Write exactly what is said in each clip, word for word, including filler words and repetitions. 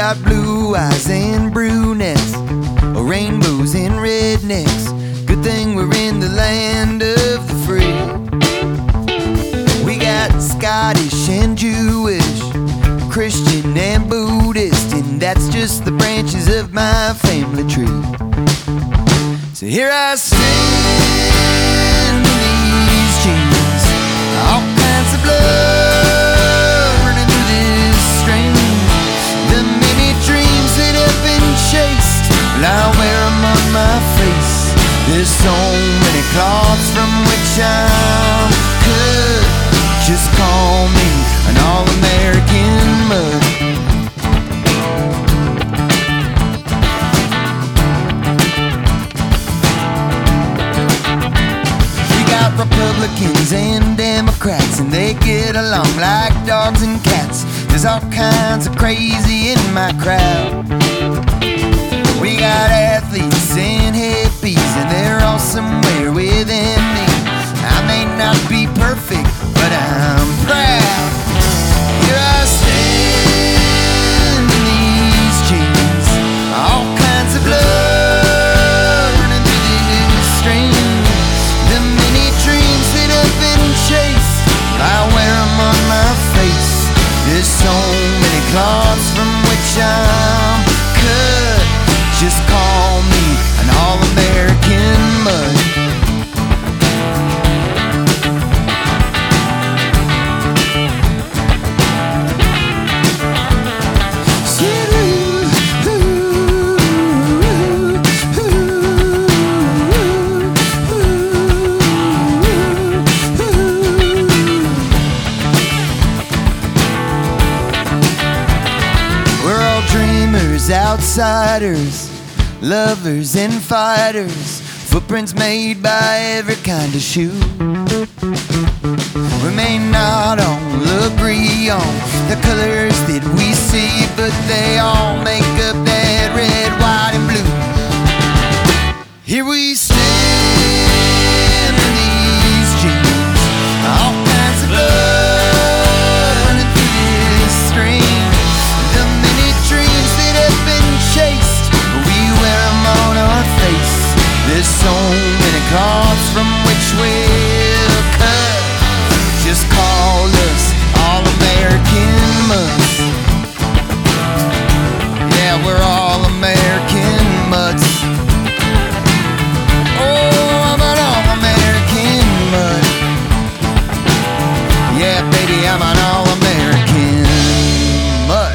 got blue eyes and brunettes, rainbows and rednecks. Good thing we're in the land of the free. We got Scottish and Jewish, Christian and Buddhist, and that's just the branches of my family tree. So here I stand in these jeans, all kinds of blood running through this string. The many dreams that have been chased, well, I wear them on my face. There's so many cloths from which I'm cut. Just call me an all-American mud. Republicans and Democrats, and they get along like dogs and cats. There's all kinds of crazy in my crowd. We got athletes and hippies, and they're all somewhere within me. I may not be perfect, but I'm proud. Here I stand in these jeans, all kinds of blood running through this string. The many dreams that have been chased, I wear them on my face. There's so many cloths from which I'm cut. Just call me an all-American mud. Outsiders, lovers and fighters, footprints made by every kind of shoe. We may not all agree on the colors that we see, but they all make up that red, white, and blue. Here we stand in these jeans, all kinds of blood running through this string. The many dreams that have been chased, we wear them on our face. There's so many cloths from which we'll cut. Just call us all-American muds. Yeah, we're all-American muds. Oh, I'm an all-American mud. Yeah, baby, I'm an all-American mud.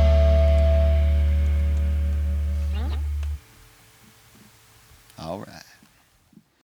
All right.